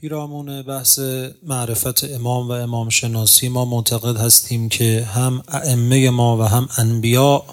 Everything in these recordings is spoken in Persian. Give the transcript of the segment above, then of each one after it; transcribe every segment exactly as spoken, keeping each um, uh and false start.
پیرامون بحث معرفت امام و امام شناسی ما معتقد هستیم که هم ائمه ما و هم انبیا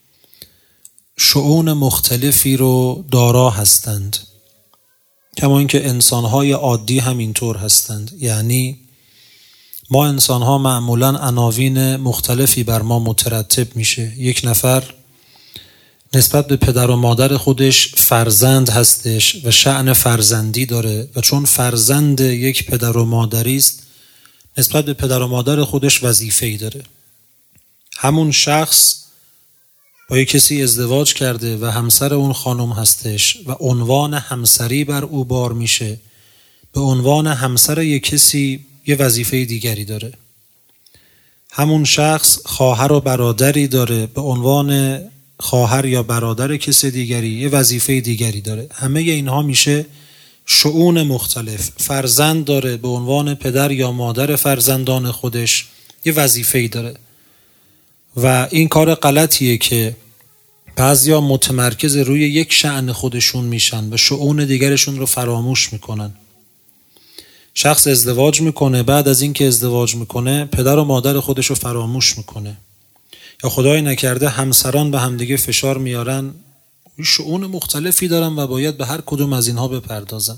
شؤون مختلفی رو دارا هستند، کما اینکه انسان‌های عادی هم اینطور هستند. یعنی ما انسان‌ها معمولاً عناوین مختلفی بر ما مترتب میشه. یک نفر نسبت به پدر و مادر خودش فرزند هستش و شأن فرزندی داره و چون فرزند یک پدر و مادری است نسبت به پدر و مادر خودش وظیفه‌ای داره. همون شخص با یک کسی ازدواج کرده و همسر اون خانم هستش و عنوان همسری بر او بار میشه، به عنوان همسر یک کسی یه وظیفه دیگری داره. همون شخص خواهر و برادری داره، به عنوان خواهر یا برادر کسی دیگری یه وظیفه دیگری داره. همه اینها میشه شؤون مختلف. فرزند داره، به عنوان پدر یا مادر فرزندان خودش یه وظیفه‌ای داره. و این کار غلطیه که بعضیا متمرکز روی یک شأن خودشون میشن و شؤون دیگرشون رو فراموش میکنن. شخص ازدواج میکنه، بعد از اینکه ازدواج میکنه پدر و مادر خودش رو فراموش میکنه، یا خدای نکرده همسران به همدیگه فشار میارن، شؤون مختلفی دارن و باید به هر کدوم از اینها بپردازن.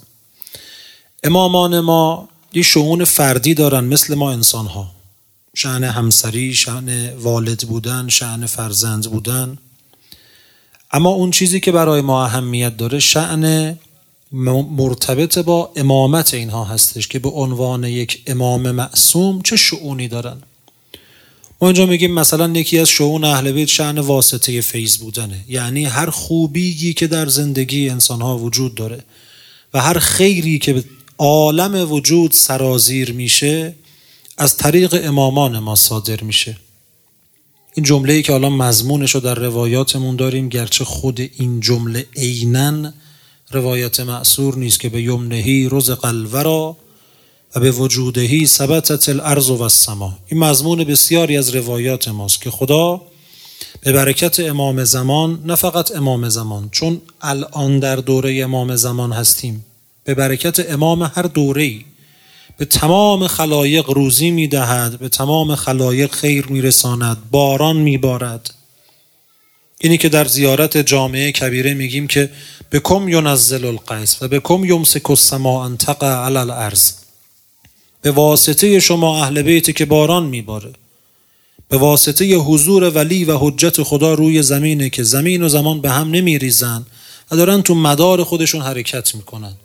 امامان ما یه شؤون فردی دارن مثل ما انسان ها، شأن همسری، شأن والد بودن، شأن فرزند بودن. اما اون چیزی که برای ما اهمیت داره شأن مرتبط با امامت اینها هستش که به عنوان یک امام معصوم چه شؤونی دارن. ما اینجا میگیم مثلا یکی از شؤون اهل بیت شأن واسطه فیض بودنه، یعنی هر خوبی که در زندگی انسانها وجود داره و هر خیری که به عالم وجود سرازیر میشه از طریق امامان ما صادر میشه. این جمله‌ای که الان مضمونش رو در روایاتمون داریم، گرچه خود این جمله عیناً روایت مأثور نیست که به یمنهی رزق الورا و به وجودهی ثبتت الارض و السما. این مضمون بسیاری از روایات ماست که خدا به برکت امام زمان، نه فقط امام زمان، چون الان در دوره امام زمان هستیم، به برکت امام هر دوره‌ای به تمام خلایق روزی میدهد، به تمام خلایق خیر میرساند، باران میبارد. اینی که در زیارت جامعه کبیره میگیم که بکم ینزل الغیث و بکم یمسک السماء ان تقع علی الارض، به واسطه شما اهل بیت که باران میباره، به واسطه حضور ولی و حجت خدا روی زمینه که زمین و زمان به هم نمیریزن و دارن تو مدار خودشون حرکت میکنن.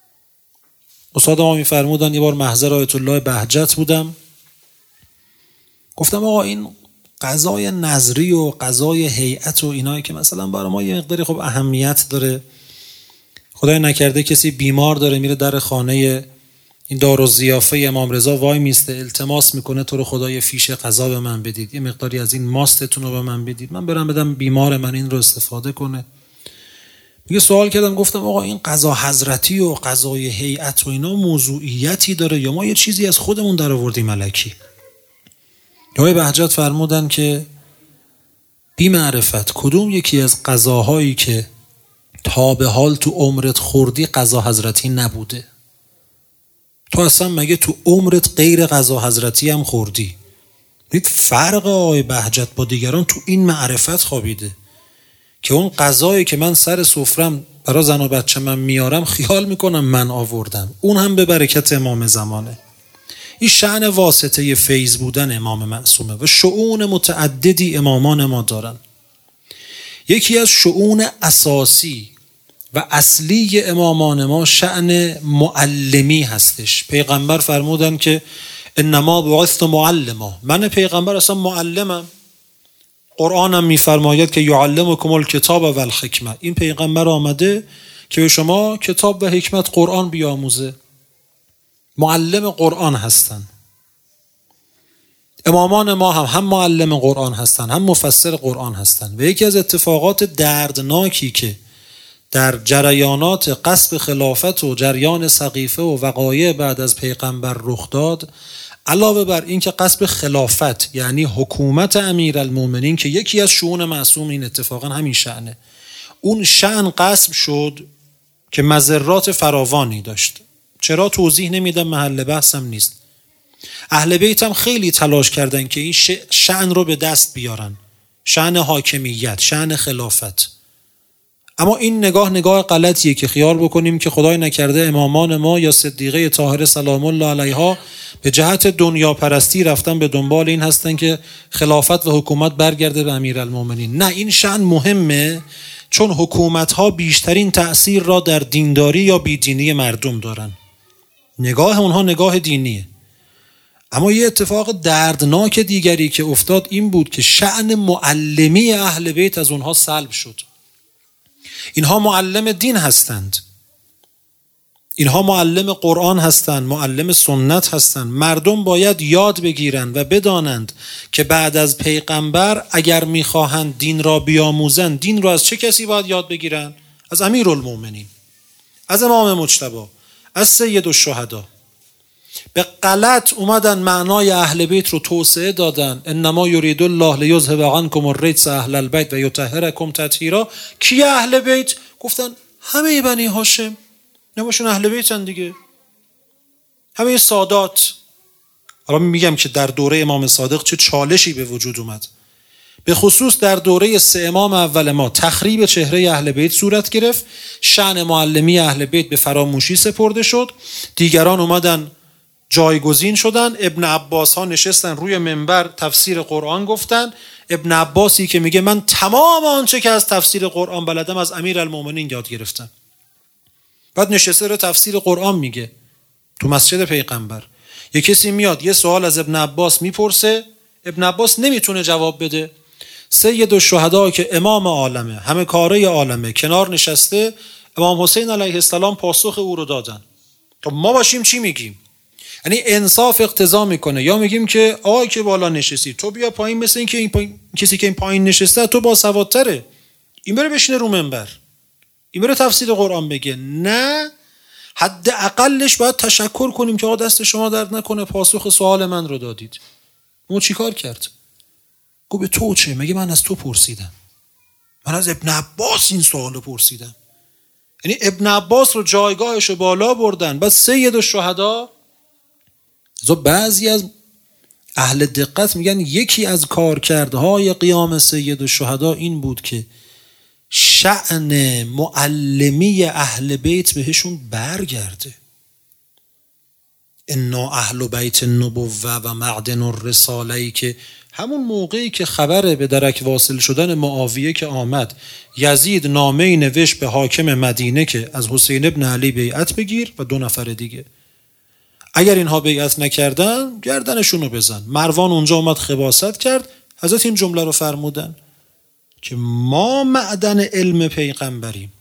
استاد ما میفرمودن، یه بار محضر آیت الله بهجت بودم، گفتم آقا این قضای نظری و قضای هیئت و اینایی که مثلا برای ما یه مقداری خب اهمیت داره، خدای نکرده کسی بیمار داره میره در خانه این دارالضیافه امام رضا وای میسته، التماس میکنه تو رو خدا یه فیش غذا به من بدید، یه مقداری از این ماستتون رو به من بدید، من برم بدم بیمار من این رو استفاده کنه. میگه سوال کردم، گفتم آقا این قضا حضرتی و قضای هیئت و اینا موضوعیتی داره یا ما یه چیزی از خودمون در آوردیم الکی؟ آقای بهجت فرمودن که بی معرفت کدوم یکی از قضاهایی که تا به حال تو عمرت خوردی قضا حضرتی نبوده؟ تو اصلا مگه تو عمرت غیر قضا حضرتی هم خوردی؟ دید فرق آقای بهجت با دیگران تو این معرفت خوابیده که اون قضایی که من سر سفرم برای زن و بچه من میارم خیال میکنم من آوردم، اون هم به برکت امام زمانه. این شأن واسطه فیض بودن امام معصومه و شؤون متعددی امامان ما دارن. یکی از شؤون اساسی و اصلی امامان ما شأن معلمی هستش. پیغمبر فرمودن که انما بعثت معلما، من پیغمبر اصلا معلمم. قرآنم میفرماید که یعلمکم الکتاب و الحکمه، این پیغمبر آمده که به شما کتاب و حکمت قرآن بیاموزه، معلم قرآن هستن. امامان ما هم هم معلم قرآن هستن هم مفسر قرآن هستن. و یکی از اتفاقات دردناکی که در جریانات غصب خلافت و جریان سقیفه و وقایع بعد از پیغمبر رخ داد، علاوه بر این که غصب خلافت یعنی حکومت امیرالمومنین که یکی از شؤون معصوم این اتفاقا همین شأنه، اون شأن غصب شد که مضرات فراوانی داشت. چرا توضیح نمیدم، محل بحثم نیست. اهل بیت هم خیلی تلاش کردن که این شأن رو به دست بیارن، شأن حاکمیت، شأن خلافت. اما این نگاه نگاه غلطیه که خیال بکنیم که خدای نکرده امامان ما یا صدیقه طاهره سلام الله علیها به جهت دنیا پرستی رفتن به دنبال این هستن که خلافت و حکومت برگرده به امیرالمومنین. نه، این شأن مهمه، چون حکومت‌ها بیشترین تأثیر را در دینداری یا بیدینی مردم دارن. نگاه اونها نگاه دینیه. اما یه اتفاق دردناک دیگری که افتاد این بود که شأن معلمی اهل بیت از اونها سلب شد. اینها معلم دین هستند، اینها معلم قرآن هستند، معلم سنت هستند. مردم باید یاد بگیرند و بدانند که بعد از پیغمبر اگر میخواهند دین را بیاموزند، دین را از چه کسی باید یاد بگیرند؟ از امیرالمومنین، از امام مجتبی، از سید الشهدا. به غلط اومدن معنای اهل بیت رو توسعه دادن. انما یرید الله لیذهب عنکم الرجس اهل البیت و یطهرکم تطهیرا. کی اهل بیت؟ گفتن همه بنی هاشم، نماشون اهل بیتن دیگه، همه سادات. حالا میگم که در دوره امام صادق چه چالشی به وجود اومد، به خصوص در دوره سه امام اول ما تخریب چهره اهل بیت صورت گرفت، شأن معلمی اهل بیت به فراموشی سپرده شد، دیگران اومدن جایگزین شدن. ابن عباس ها نشستن روی منبر تفسیر قرآن گفتن. ابن عباسی که میگه من تمام آنچه که از تفسیر قرآن بلدم از امیرالمومنین یاد گرفتم، بعد نشسته رو تفسیر قرآن میگه تو مسجد پیغمبر. یه کسی میاد یه سوال از ابن عباس میپرسه، ابن عباس نمیتونه جواب بده. سید الشهدا که امام عالمه، همه کاره عالمه، کنار نشسته، امام حسین علیه السلام پاسخ او رو دادن. تو ما باشیم چی میگیم؟ یعنی انصاف اقتضا میکنه یا میگیم که آقای که بالا نشستی تو بیا پایین، مثل این که این پایین... کسی که این پایین نشسته تو با سوادتره، این بره بشینه رو منبر، این بره تفسیر قرآن بگه. نه، حد اقلش باید تشکر کنیم که آقا دست شما درد نکنه پاسخ سوال من رو دادید. اون چی کار کرد؟ گفت به تو چه؟ مگه من از تو پرسیدم؟ من از ابن عباس این سوال رو پرسیدم. یعنی ابن عباس رو جایگاهش رو بالا بردن. بعد سید الشهدا، بعضی از اهل دقت میگن یکی از کارکردهای قیام سید الشهدا این بود که شأن معلمی اهل بیت بهشون برگرده. انا اهل بیت النبوة و معدن الرساله، که همون موقعی که خبر به درک واصل شدن معاویه که آمد، یزید نامه‌ای نوشت به حاکم مدینه که از حسین ابن علی بیعت بگیر و دو نفر دیگه، اگر اینها بیعت نکردن گردنشون رو بزن. مروان اونجا اومد خباثت کرد، حضرت این جمله رو فرمودن که ما معدن علم پیغمبریم.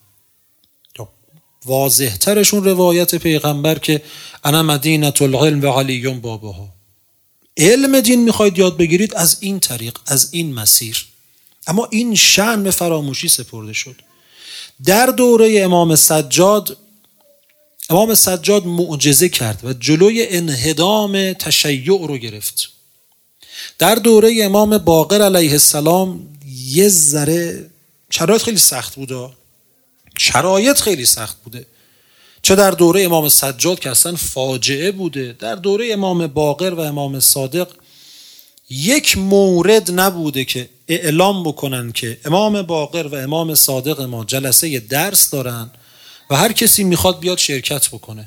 واضح ترشون روایت پیغمبر که انا مدینة العلم و علی بابها. علم دین میخواید یاد بگیرید از این طریق، از این مسیر. اما این شأن به فراموشی سپرده شد. در دوره امام سجاد، امام سجاد معجزه کرد و جلوی انهدام تشیع رو گرفت. در دوره امام باقر علیه السلام یه ذره شرایط خیلی سخت بوده، شرایط خیلی سخت بوده، چه در دوره امام سجاد که اصلا فاجعه بوده، در دوره امام باقر و امام صادق یک مورد نبوده که اعلام بکنن که امام باقر و امام صادق ما جلسه درس دارن و هر کسی میخواد بیاد شرکت بکنه.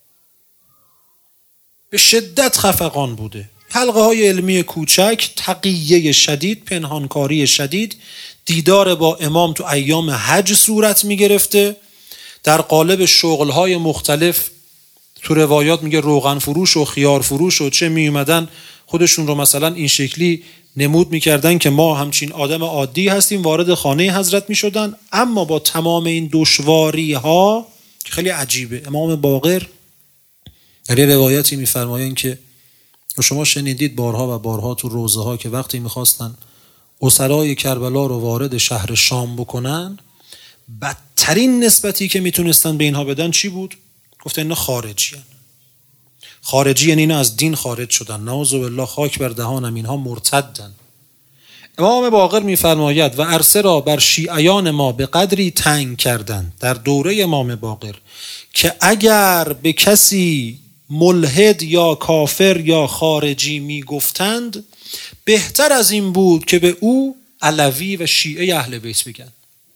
به شدت خفقان بوده. حلقه های علمی کوچک، تقیه شدید، پنهانکاری شدید، دیدار با امام تو ایام حج صورت میگرفته. در قالب شغلهای مختلف تو روایات میگه روغن فروش و خیار فروش و چه میومدن خودشون رو مثلا این شکلی نمود میکردن که ما همچین آدم عادی هستیم، وارد خانه حضرت میشدن. اما با تمام این دشواری ها که خیلی عجیبه، امام باقر در یه روایتی میفرمایند که شما شنیدید بارها و بارها تو روزه ها که وقتی میخواستن اسرای کربلا رو وارد شهر شام بکنن، بدترین نسبتی که میتونستن به اینها بدن چی بود؟ گفتن اینا خارجی هن. خارجی یعنی اینا از دین خارج شدن، نعوذ بالله، خاک بر دهانم، اینها مرتدن. امام باقر میفرماید و عرصه را بر شیعیان ما به قدری تنگ کردند در دوره امام باقر که اگر به کسی ملحد یا کافر یا خارجی می گفتند بهتر از این بود که به او علوی و شیعه اهل بیت بگن.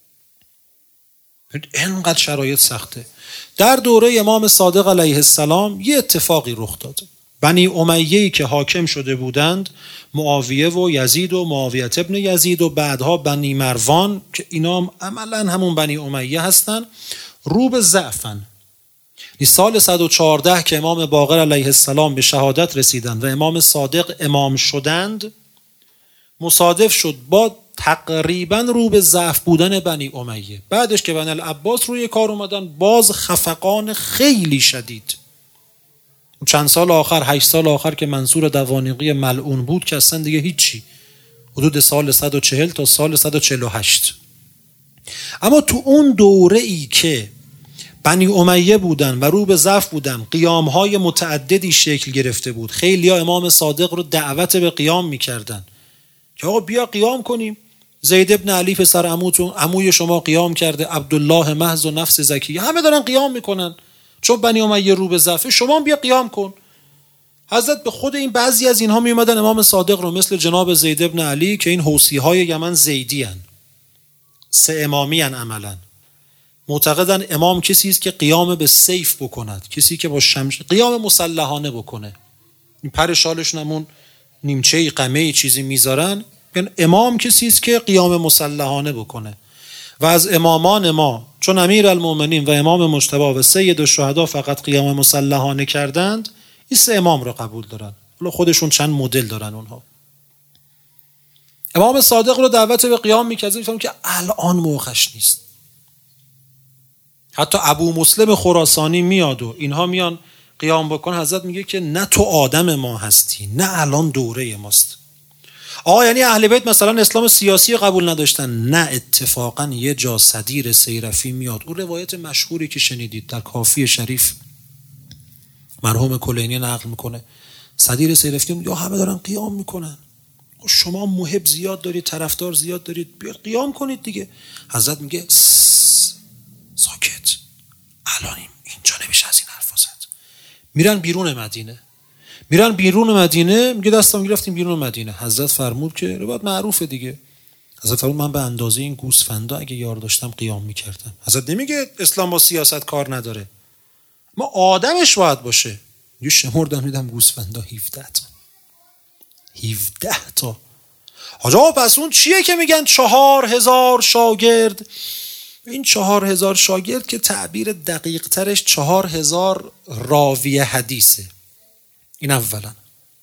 اینقدر شرایط سخته. در دوره امام صادق علیه السلام یه اتفاقی رخ داد. بنی امیه‌ای که حاکم شده بودند، معاویه و یزید و معاویه ابن یزید و بعدها بنی مروان که اینا عملاً همون بنی امیه هستن، رو به ضعفن. سال صد و چهارده که امام باقر علیه السلام به شهادت رسیدند و امام صادق امام شدند، مصادف شد با تقریبا رو به ضعف بودن بنی امیه. بعدش که بنی العباس روی کار اومدن، باز خفقان خیلی شدید. چند سال آخر، هشت سال آخر که منصور دوانیقی ملعون بود که اصلا دیگه هیچی، حدود سال صد و چهل تا سال صد و چهل و هشت. اما تو اون دوره ای که بنی امیه بودن و رو به ضعف بودن، قیامهای متعددی شکل گرفته بود. خیلی ها امام صادق رو دعوت به قیام میکردن که آقا بیا قیام کنیم. زید ابن علی پسر عموتون، عموی شما قیام کرده، عبدالله محض و نفس زکیه، همه دارن قیام میکنن چون بنی امیه رو به ضعف، شما بیا قیام کن. حضرت به خود این بعضی از اینها می اومدن امام صادق رو، مثل جناب زید ابن علی که این حوثی های یمن زیدی هن، سه امامی هن عملا، معتقدن امام کسی است که قیام به سیف بکند، کسی که با شمش قیام مسلحانه بکنه. این پر شالشون همون نیمچه قمه چیزی میذارن، امام کسی است که قیام مسلحانه بکنه. و از امامان ما چون امیر المؤمنین و امام مجتبی و سید الشهدا فقط قیام مسلحانه کردند، این سه امام رو قبول دارن. حالا خودشون چند مدل دارن اونها. امام صادق رو دعوت به قیام میکردن، میفهمن که الان موقعش نیست. حتی ابو مسلم خراسانی میاد و اینها میان قیام بکن، حضرت میگه که نه تو آدم ما هستی، نه الان دوره ماست. آه یعنی اهل بیت مثلا اسلام سیاسی قبول نداشتن؟ نه، اتفاقا یه جا صدیر سیرفی میاد، اون روایت مشهوری که شنیدید در کافی شریف مرحوم کلینی نقل میکنه، صدیر سیرفی یا همه دارن قیام میکنن، شما محب زیاد دارید، طرفدار زیاد دارید، بیاد قیام کنید دیگه. حضرت میگه ساکت، الان اینجا نمیشه از این حرفا زد. میرن بیرون مدینه، میرن بیرون مدینه، میگه دستم گرفتیم بیرون مدینه. حضرت فرمود که روایت معروفه دیگه، حضرت فرمود من به اندازه این گوسفندا اگه یار داشتم قیام میکردم. حضرت نمیگه اسلام با سیاست کار نداره، ما آدمش باید باشه. یه شمردم میدم گوسفندا هفده تا هفده تا. آجا پس اون چیه که میگن چهار هزار شاگرد؟ این چهار هزار شاگرد که تعبیر دقیق ترش چهار هزار راوی حدیثه. این اولا.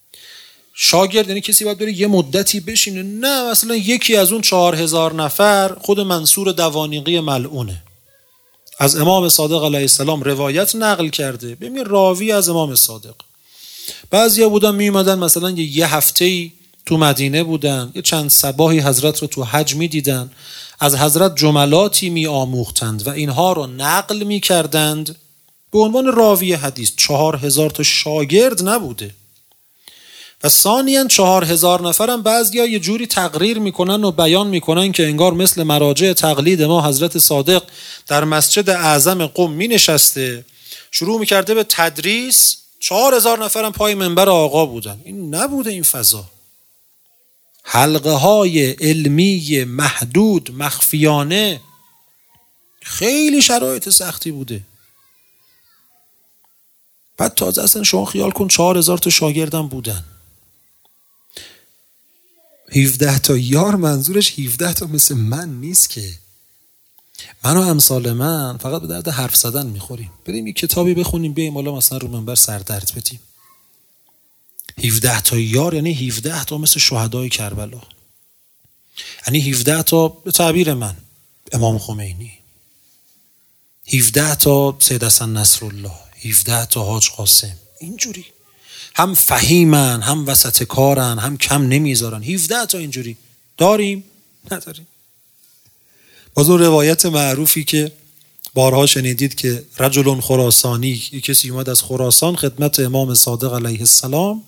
شاگرد یعنی کسی باید بره یه مدتی بشینه، نه مثلا یکی از اون چهار هزار نفر خود منصور دوانیقی ملعونه از امام صادق علیه السلام روایت نقل کرده، ببین راوی از امام صادق. بعضیا بودن می اومدن مثلا یه هفته‌ای تو مدینه بودن، یه چند صباحی حضرت رو تو حج می دیدن، از حضرت جملاتی می آموختند و اینها رو نقل می کردند به عنوان راوی حدیث. چهار هزار تا شاگرد نبوده. و ثانیاً چهار هزار نفرم بعضیا یه جوری تقریر میکنن و بیان میکنن که انگار مثل مراجع تقلید ما حضرت صادق در مسجد اعظم قم می نشسته، شروع میکرده به تدریس، چهار هزار نفرم پای منبر آقا بودن. این نبوده این فضا. حلقه های علمی محدود مخفیانه، خیلی شرایط سختی بوده. بعد تازه اصلا شما خیال کن چهار هزار تا شاگردم بودن، هفده تا یار، منظورش هفده تا مثل من نیست که. من و امثال من فقط به درد حرف زدن میخوریم، بریم یک کتابی بخونیم بیاییم حالا مثلا رو منبر سردرد بدیم. هفده تا یار یعنی هفده تا مثل شهدای کربلا، یعنی هفده تا به تعبیر من امام خمینی، هفده تا سید حسن نصرالله، هفده تا حاج قاسم. اینجوری هم فهیمن، هم وسط کارن، هم کم نمیذارن. هفده تا اینجوری داریم نداریم. باز اون روایت معروفی که بارها شنیدید که رجل خراسانی، کسی اومد از خراسان خدمت امام صادق علیه السلام،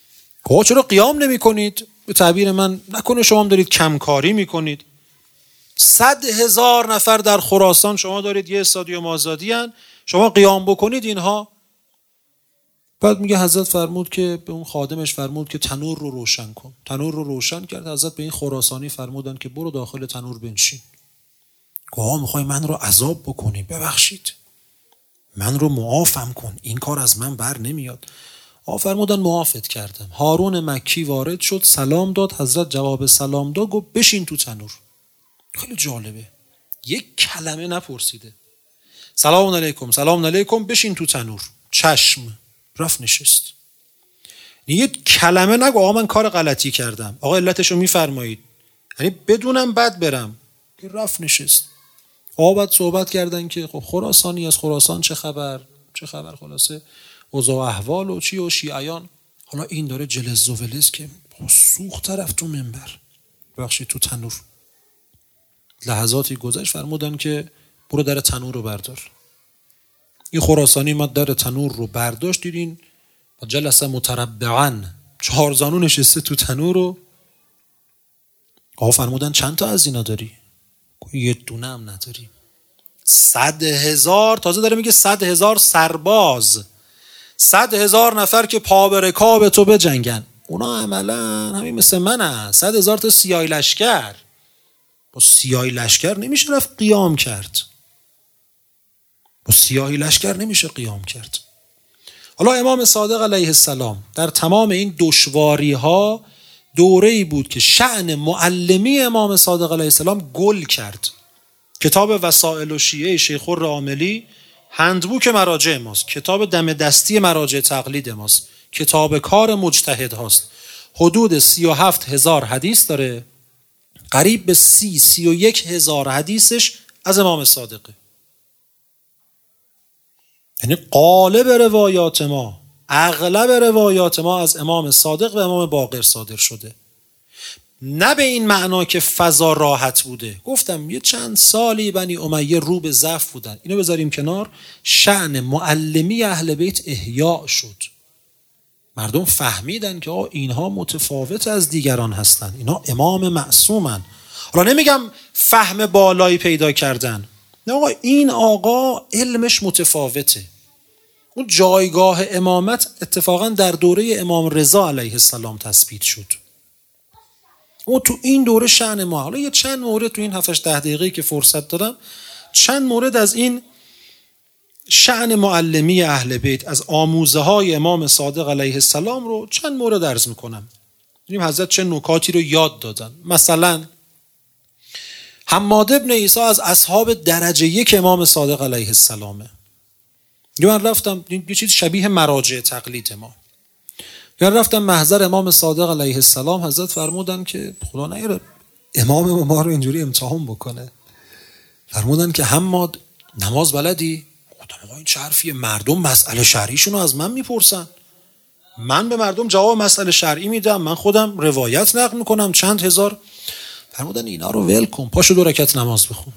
که چرا قیام نمی کنید؟ به تعبیر من نکنه شما هم دارید کمکاری میکنید. صد هزار نفر در خراسان شما دارید یه استادیوم آزادی هن. شما قیام بکنید اینها. بعد میگه حضرت فرمود که به اون خادمش فرمود که تنور رو روشن کن. تنور رو روشن کرد. حضرت به این خراسانی فرمودن که برو داخل تنور بنشین. گوها میخوای من رو عذاب بکنی؟ ببخشید من رو معافم کن، این کار از من بر نمیاد. آقا فرمودن معافت کردم. هارون مکی وارد شد، سلام داد. حضرت جواب سلام داد، گفت بشین تو تنور. خیلی جالبه، یک کلمه نپرسیده. سلام علیکم سلام علیکم، بشین تو تنور. چشم، رفت نشست. یک کلمه نگو آقا من کار غلطی کردم، آقا علتشو میفرمایید، یعنی بدونم بعد برم. رفت نشست. آقا بعد صحبت کردن که خب خراسانی از خراسان چه خبر چه خبر خلاصه اوضاع و احوال و چی و شیعیان. حالا این داره جلز و ولز که سوخت طرف تو منبر، بخشی تو تنور. لحظاتی گذشت فرمودن که برو در تنور رو بردار. این خراسانی ما در تنور رو برداشت، دیدین و جلسه متربعا، چهار زانو نشسته تو تنور رو. آقا فرمودن چند تا از اینا داری؟ یه دونه هم نداری. صد هزار، تازه داره میگه صد هزار سرباز، صد هزار نفر که پا به رکاب تو بجنگن. اونا عملا همین مثل من هست. صد هزار تا سیاهی لشکر. با سیاهی لشکر نمیشه رفت قیام کرد. با سیاهی لشکر نمیشه قیام کرد. حالا امام صادق علیه السلام در تمام این دشواری ها دوره‌ای بود که شأن معلمی امام صادق علیه السلام گل کرد. کتاب وسائل و شیعه شیخ الراملی هندبوک مراجع ماست، کتاب دم دستی مراجع تقلید ماست، کتاب کار مجتهد هاست. حدود سی و هفت هزار حدیث داره، قریب به سی سی و یک هزار حدیثش از امام صادقه. یعنی قالب روایات ما، اغلب روایات ما از امام صادق و امام باقر صادر شده. نه به این معنا که فضا راحت بوده. گفتم یه چند سالی بنی امیه رو به ضعف بودن، اینو بذاریم کنار. شأن معلمی اهل بیت احیا شد. مردم فهمیدن که آه اینها متفاوت از دیگران هستن، اینها امام معصومن. حالا نمیگم فهم بالایی پیدا کردن، نه آقا این آقا علمش متفاوته. اون جایگاه امامت اتفاقا در دوره امام رضا علیه السلام تثبیت شد. اون تو این دوره شأن ما. حالا یه چند مورد تو این هفتش ده دقیقه‌ای که فرصت دارم، چند مورد از این شأن معلمی اهل بیت، از آموزه های امام صادق علیه السلام رو چند مورد عرض میکنم. ببینیم حضرت چه نکاتی رو یاد دادن. مثلا حماد ابن عیسی از اصحاب درجه یک امام صادق علیه السلامه. یه من رفتم یه چیز شبیه مراجع تقلید ما، یا رفتم محضر امام صادق علیه السلام. حضرت فرمودن که خدا نیاره امام ما رو اینجوری امتحان بکنه. فرمودن که حماد نماز بلدی؟ گفتم آقا این چه حرفیه؟ مردم مسئله شرعیشون رو از من میپرسن، من به مردم جواب مسئله شرعی میدم، من خودم روایت نقل میکنم چند هزار. فرمودن اینا رو ول کن، پاشو دو رکعت نماز بخون.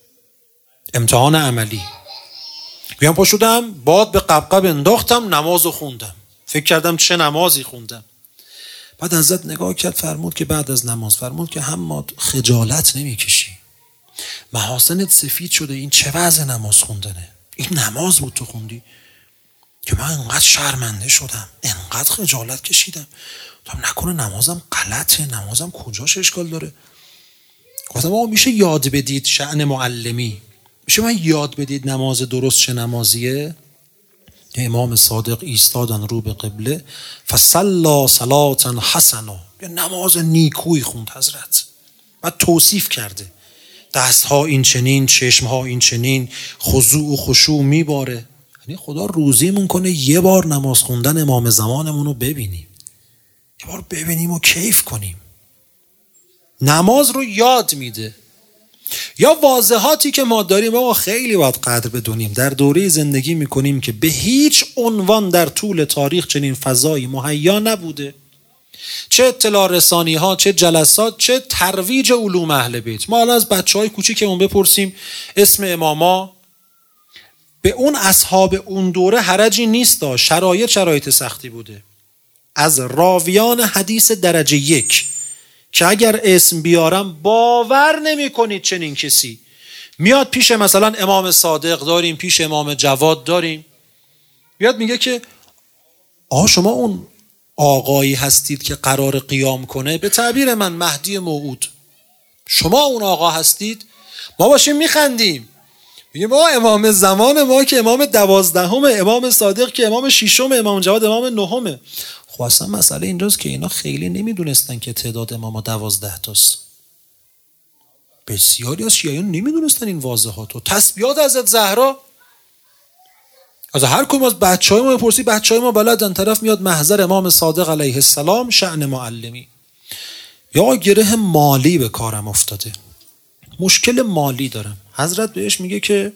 امتحان عملی. بیام پا شدم، باد به قبقب انداختم، نمازو خوندم. فکر کردم چه نمازی خوندم. بعد حضرت نگاه کرد، فرمود که بعد از نماز فرمود که حماد خجالت نمیکشی؟ محاسنت سفید شده، این چه وضع نماز خوندنه؟ این نماز بود تو خوندی؟ که من انقدر شرمنده شدم، انقدر خجالت کشیدم، تا نکنه نمازم غلطه، نمازم کجاش اشکال داره. گفتم آقا میشه یاد بدید شأن معلمی، میشه من یاد بدید نماز درست چه نمازیه؟ امام صادق ایستادن رو به قبله، فصلا صلاة حسنا، یه نماز نیکویی خوند حضرت. بعد توصیف کرده دستها این چنین، چشمها این چنین، خضوع و خشوع میباره. یعنی خدا روزیمون کنه یه بار نماز خوندن امام زمانمون رو ببینیم، یه بار ببینیم و کیف کنیم. نماز رو یاد میده. یا واضحاتی که ما داریم آقا خیلی باید قدر بدونیم. در دوره زندگی میکنیم که به هیچ عنوان در طول تاریخ چنین فضایی مهیا نبوده. چه اطلاع رسانی ها، چه جلسات، چه ترویج علوم اهل بیت. ما الان از بچه های کوچیکمون بپرسیم اسم اماما، به اون اصحاب اون دوره حرجی نیست، شرایط شرایط سختی بوده. از راویان حدیث درجه یک که اگر اسم بیارم باور نمی کنید چنین کسی. میاد پیش مثلا امام صادق داریم، پیش امام جواد داریم، میاد میگه که آه شما اون آقایی هستید که قرار قیام کنه، به تعبیر من مهدی موعود، شما اون آقا هستید؟ ما باشیم میخندیم، میگه ما امام زمان ما که امام دوازدهمه، امام صادق که امام ششمه، امام جواد امام نهمه. خب اصلا مسئله اینجاست که اینا خیلی نمیدونستن که تعداد امام دوازده تاست. بسیاری از شیعیان نمیدونستن این واضحات و تسبیحات حضرت زهرا. از هر کدوم از بچهای ما بپرسی، بچهای ما بلدن. طرف میاد محضر امام صادق علیه السلام، شأن معلمی، یا گره مالی به کارم افتاده، مشکل مالی دارم. حضرت بهش میگه که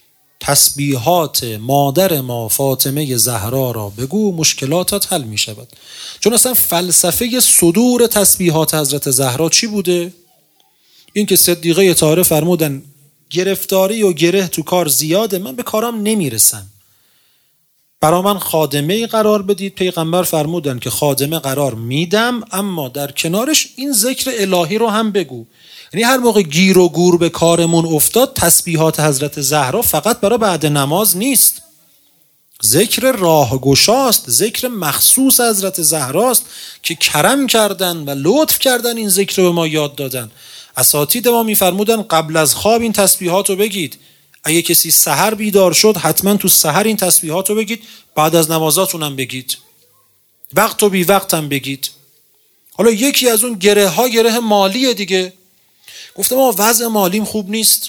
تسبیحات مادر ما فاطمه زهرا را بگو، مشکلاتت حل میشود. چون اصلا فلسفه صدور تسبیحات حضرت زهرا چی بوده؟ این که صدیقه طاهره فرمودن گرفتاری و گره تو کار زیاده، من به کارم نمیرسم، برا من خادمه قرار بدید. پیغمبر فرمودن که خادمه قرار میدم، اما در کنارش این ذکر الهی رو هم بگو. یعنی هر موقع گیر و گور به کارمون افتاد، تسبیحات حضرت زهرا فقط برای بعد نماز نیست، ذکر راهگشاست، ذکر مخصوص حضرت زهراست که کرم کردن و لطف کردن این ذکر رو به ما یاد دادن. اساتید ما میفرمودن قبل از خواب این تسبیحات رو بگید، اگه کسی سحر بیدار شد حتما تو سحر این تسبیحات رو بگید، بعد از نمازاتون هم بگید، وقت و بی وقت هم بگید. حالا یکی از اون گره ها گره مالیه دیگه. گفتم ما وضع مالیم خوب نیست،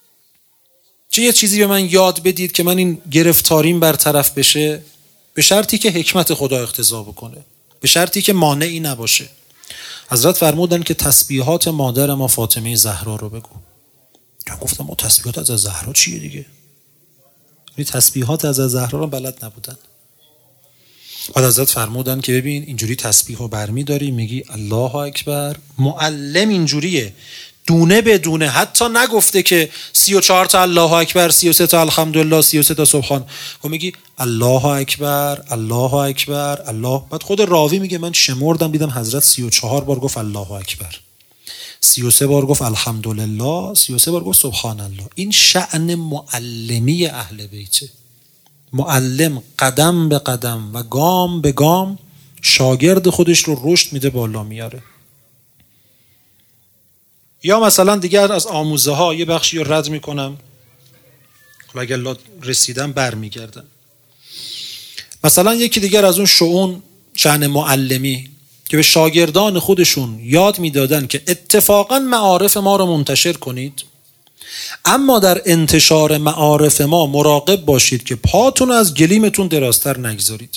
چه یه چیزی به من یاد بدید که من این گرفتاریم برطرف بشه، به شرطی که حکمت خدا اقتضا بکنه، به شرطی که مانعی نباشه. حضرت فرمودن که تسبیحات مادر ما فاطمه زهرا رو بگو. گفتم ما تسبیحات از زهرا چیه دیگه؟ یعنی تسبیحات از زهرا رو بلد نبودن. بعد حضرت فرمودن که ببین اینجوری تسبیح رو برمی داری، میگی الله اکبر. معلم اینجوریه، دونه به دونه، حتی نگفته که سی و چهار تا الله اکبر، سی و سه تا الحمدلله، سی و سه تا سبحان. و میگی الله اکبر الله اکبر الله. بعد خود راوی میگه من شمردم دیدم حضرت سی و چهار بار گفت الله اکبر، سی و سه بار گفت الحمدلله، سی و سه بار گفت سبحان الله. این شأن معلمی اهل بیته. معلم قدم به قدم و گام به گام شاگرد خودش رو رشد میده، بالا میاره. یا مثلا دیگر از آموزه ها یه بخشی رو رد میکنم و اگر رسیدم بر میگردم. مثلا یکی دیگر از اون شؤون شأن معلمی که به شاگردان خودشون یاد میدادن که اتفاقا معارف ما رو منتشر کنید، اما در انتشار معارف ما مراقب باشید که پاتون از گلیمتون درازتر نگذارید.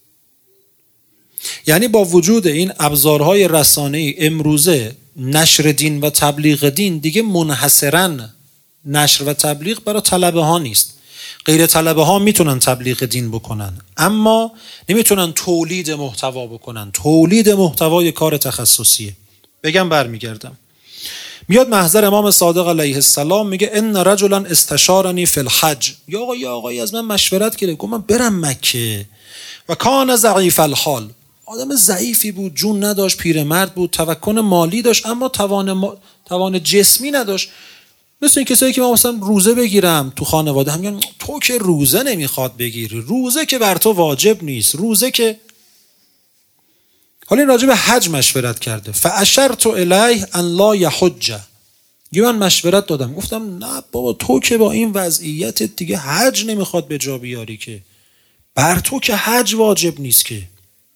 یعنی با وجود این ابزارهای رسانه‌ای امروزه نشر دین و تبلیغ دین دیگه منحصراً نشر و تبلیغ برای طلبه ها نیست. غیر طلبه ها میتونن تبلیغ دین بکنن، اما نمیتونن تولید محتوا بکنن. تولید محتوا کار تخصصیه. بگم برمیگردم. میاد محضر امام صادق علیه السلام میگه ان رجلا استشارنی فی الحج. یا آقا یا آقایی از من مشورت گرفت، گفت من برم مکه و کان ضعیف الحال. آدم ضعیفی بود، جون نداشت، پیرمرد بود، تمکن مالی داشت اما توان ما... توان جسمی نداشت. مثل این کسایی که ما مثلا روزه بگیرم تو خانواده هم میگن تو که روزه نمیخواد بگیری، روزه که بر تو واجب نیست، روزه که. حالا این راجع به حج مشورت کرده. فاشرت الیه ان لا یحج. یه من مشورت دادم، گفتم نه بابا تو که با این وضعیت دیگه حج نمیخواد به جا بیاری، که بر تو که حج واجب نیست که.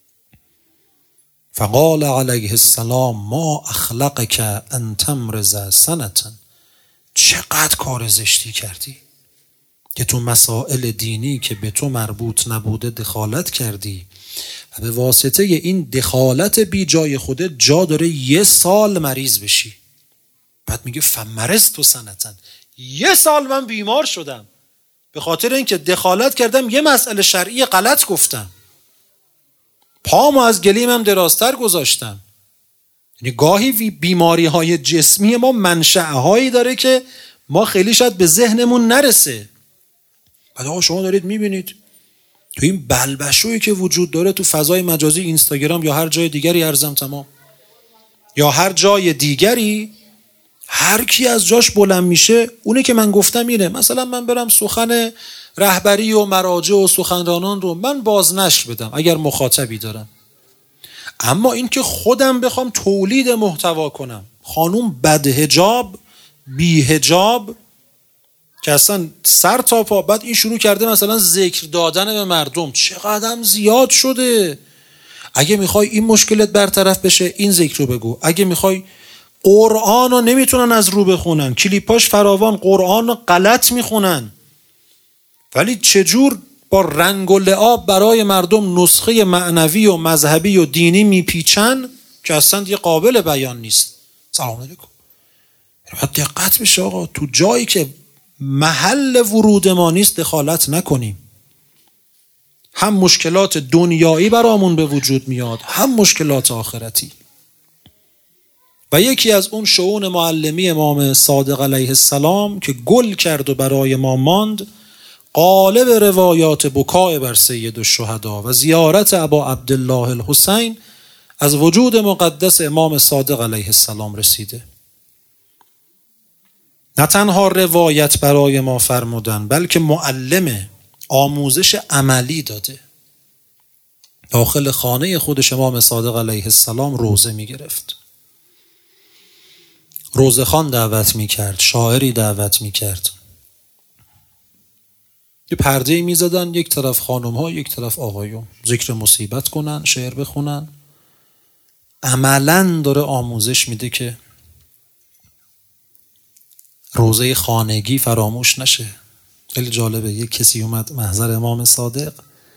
فقال علیه السلام ما اخلقک ان تمرض سنة. چقدر کار زشتی کردی که تو مسائل دینی که به تو مربوط نبوده دخالت کردی و به واسطه این دخالت بی جای خوده جا داره یه سال مریض بشی. بعد میگه فمرضت سنة، یه سال من بیمار شدم به خاطر اینکه دخالت کردم، یه مسئله شرعی غلط گفتم، پامو از گلیمم درازتر گذاشتم. یعنی گاهی بیماری های جسمی ما منشأ هایی داره که ما خیلی شاید به ذهنمون نرسه. بعد آقا شما دارید میبینید تو این بلبشویی که وجود داره تو فضای مجازی اینستاگرام یا هر جای دیگری، ارزم تمام، یا هر جای دیگری هر کی از جاش بلند میشه اونه که من گفتم اینه. مثلا من برم سخن رهبری و مراجع و سخنرانان رو من بازنشر بدم اگر مخاطبی دارم، اما این که خودم بخوام تولید محتوا کنم، خانوم بدحجاب بیحجاب که اصلا سر تا پا، بعد این شروع کرده مثلا ذکر دادن به مردم، چقدر زیاد شده. اگه میخوای این مشکلت برطرف بشه این ذکر رو بگو. اگه میخوای قرآن رو نمیتونن از رو بخونن، کلیپاش فراوان، قرآن رو غلط میخونن، ولی چجور با رنگ و لعاب برای مردم نسخه معنوی و مذهبی و دینی میپیچن که اصلا دیگه قابل بیان نیست. سلام علیکم. باید دقت بشه آقا، تو جایی که محل ورود ما نیست دخالت نکنیم. هم مشکلات دنیایی برامون به وجود میاد، هم مشکلات آخرتی. و یکی از اون شؤون معلمی امام صادق علیه السلام که گل کرد و برای ما ماند، قالب روایات بکای بر سید الشهدا و زیارت ابا عبدالله الحسین از وجود مقدس امام صادق علیه السلام رسیده. نه تنها روایت برای ما فرمودن، بلکه معلم آموزش عملی داده. داخل خانه خودش امام صادق علیه السلام روزه می گرفت، روزه خوان دعوت می کرد، شاعری دعوت می کرد، یه پرده می زدن، یک طرف خانم ها یک طرف آقایون، ذکر مصیبت کنن، شعر بخونن. عملاً داره آموزش میده که روزه خانگی فراموش نشه. خیلی جالبه، یک کسی اومد محضر امام صادق،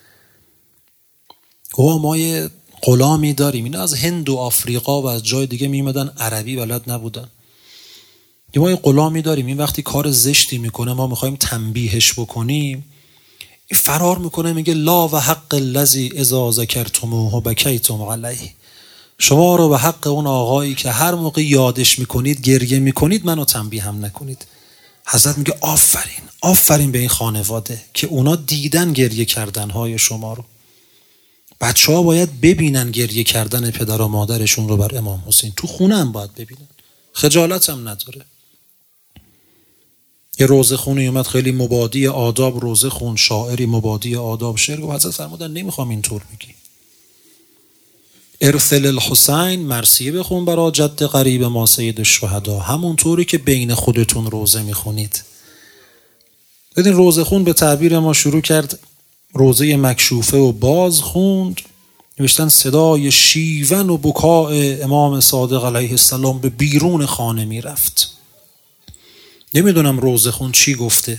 گفت ما یه غلامی داریم، اینا از هند و آفریقا و از جای دیگه میمدن، عربی بلد نبودن. ما یه غلامی داریم، این وقتی کار زشتی میکنه ما میخوایم تنبیهش بکنیم، این فرار میکنه میگه لا و حق الذی اذا ذکرتموه بکیتم علیه. شما رو به حق اون آقایی که هر موقع یادش میکنید گریه میکنید منو تنبیه هم نکنید. حضرت میگه آفرین آفرین به این خانواده که اونا دیدن گریه کردنهای شما رو. بچه ها باید ببینن گریه کردن پدر و مادرشون رو بر امام حسین، تو خونه هم باید ببینن، خجالت هم نداره. یه روزه خونی اومد خیلی مبادی آداب روزه خون، شاعری مبادی آداب شعر، و حضرت فرمودن نمیخوام اینطور بگی، ارسل الحسین، مرثیه بخون برای جد قریب ما سید الشهدا، همونطوری که بین خودتون روزه میخونید. ببین روزه خون به تعبیر ما شروع کرد روزه مکشوفه و باز خوند، نوشتن صدای شیون و بکاء امام صادق علیه السلام به بیرون خانه میرفت. نمیدونم روزه خون چی گفته،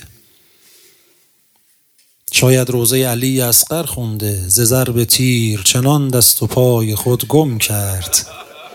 شاید روزه علی اصغر خونده، ز ضرب تیر چنان دست و پای خود گم کرد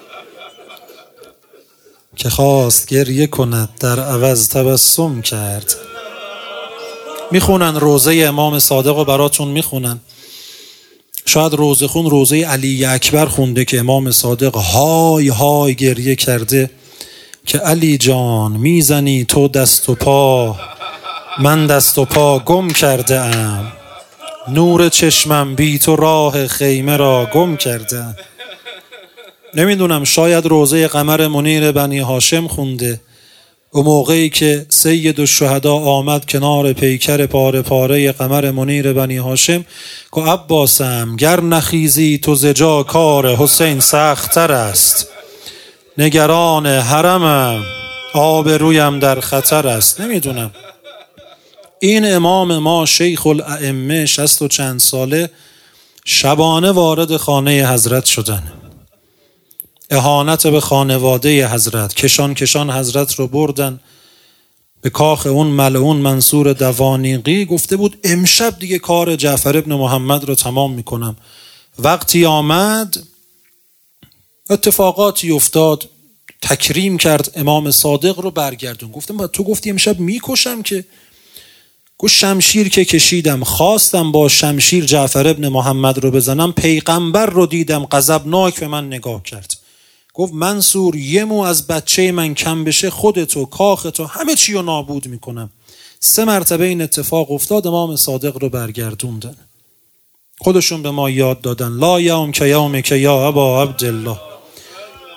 که خواست گریه کند در عوض تبسم کرد. میخونن روزه امام صادق رو براتون میخونن. شاید روزه خون روزه علی اکبر خونده که امام صادق های های گریه کرده که علی جان میزنی تو دست و پا، من دست و پا گم کرده ام، نور چشمم بی تو راه خیمه را گم کرده ام. نمیدونم شاید روزه قمر منیر بنی هاشم خونده، اون موقعی که سید الشهدا آمد کنار پیکر پاره پاره قمر منیر بنی هاشم که عباسم گر نخیزی تو زجا کار حسین سخت‌تر است، نگران حرمم آب رویم در خطر است. نمیدونم این امام ما شیخ الائمه شصت و چند ساله شبانه وارد خانه حضرت شدن، اهانت به خانواده حضرت، کشان کشان حضرت رو بردن به کاخ اون ملعون منصور دوانیقی. گفته بود امشب دیگه کار جعفر ابن محمد رو تمام میکنم. وقتی آمد اتفاقاتی افتاد، تکریم کرد امام صادق رو برگردون. گفتم تو گفتی امشب میکشم که، گفت شمشیر که کشیدم خواستم با شمشیر جعفر ابن محمد رو بزنم، پیغمبر رو دیدم غضبناک به من نگاه کرد، گفت منصور یه مو از بچه من کم بشه خودتو کاختو همه چی رو نابود میکنم. سه مرتبه این اتفاق افتاد، امام صادق رو برگردوندن. خودشون به ما یاد دادن لا یوم که یوم که یا ابا عبدالله،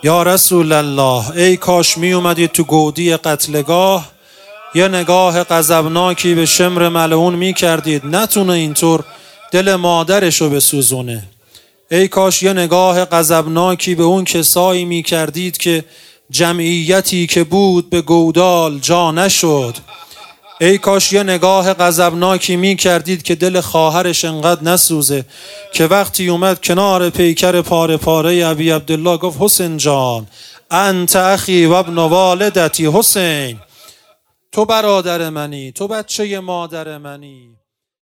یا رسول الله ای کاش می اومدی تو گودی قتلگاه یه نگاه غضبناکی به شمر ملعون می کردید، نتونه اینطور دل مادرشو بسوزونه. ای کاش یه نگاه غضبناکی به اون کسایی می کردید که جمعیتی که بود به گودال جا نشد. ای کاش یه نگاه غضبناکی می کردید که دل خواهرش انقدر نسوزه که وقتی اومد کنار پیکر پاره پاره ابی عبدالله گفت حسین جان انت اخی و ابن والدتی، حسین تو برادر منی، تو بچه مادر منی.